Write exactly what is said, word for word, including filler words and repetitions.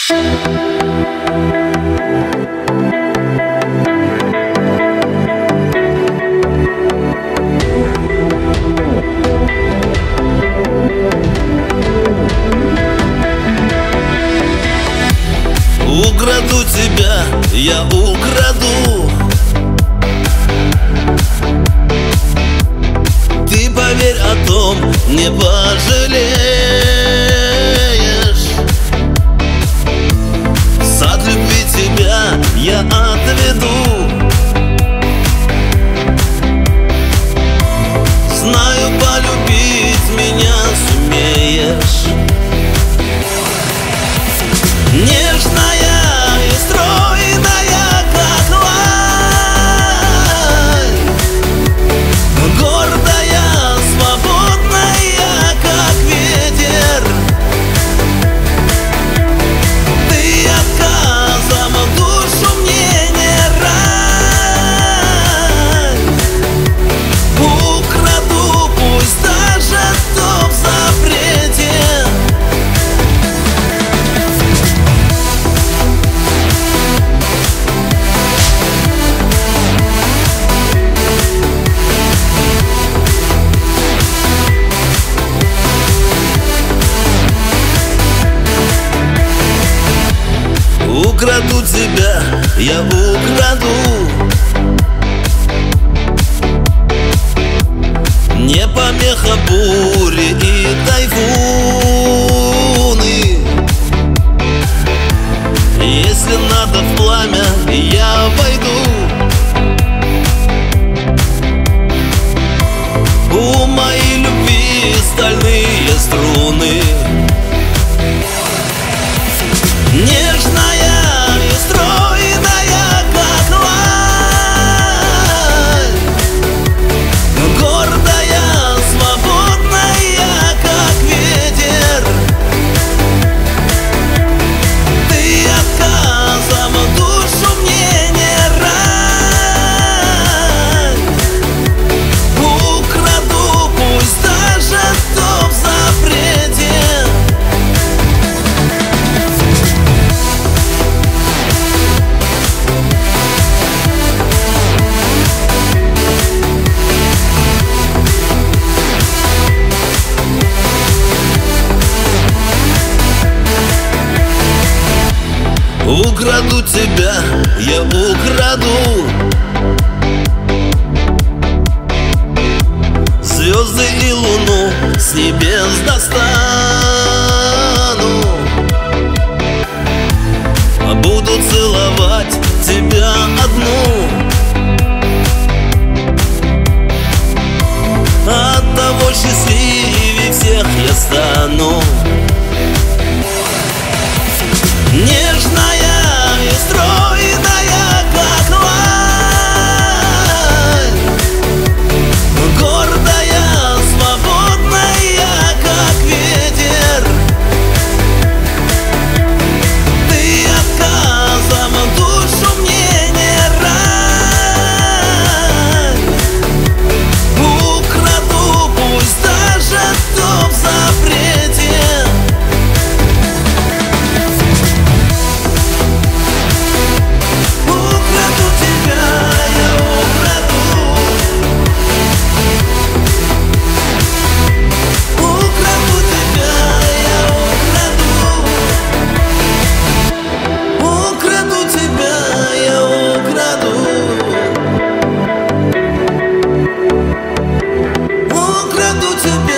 Украду тебя, я украду. Ты поверь, о том не пожалеешь. В сад любви тебя я отведу. Знаю, полюбить меня сумеешь. Нежная и стройная, как лань, гордая, свободная, как ветер. Ты отказом душу мне не рань. Украду, пусть даже то в запрете. Украду тебя, я украду. Не помеха бури и тайфуны. Если надо в пламя, я войду. У моей любви стальные струны. Нежная и стройная, как лань, гордая, свободная, как ветер. Ты отказом душу мне не рань. Украду, пусть даже то в запрете. Украду тебя, я украду. Звезды и луну с небес достану. Буду целовать тебя одну. Оттого счастливее всех я стану. Нежная и стройная, как лань, гордая, свободная, как ветер. Ты отказом душу мне не рань. Украду, пусть даже то в запрете. To be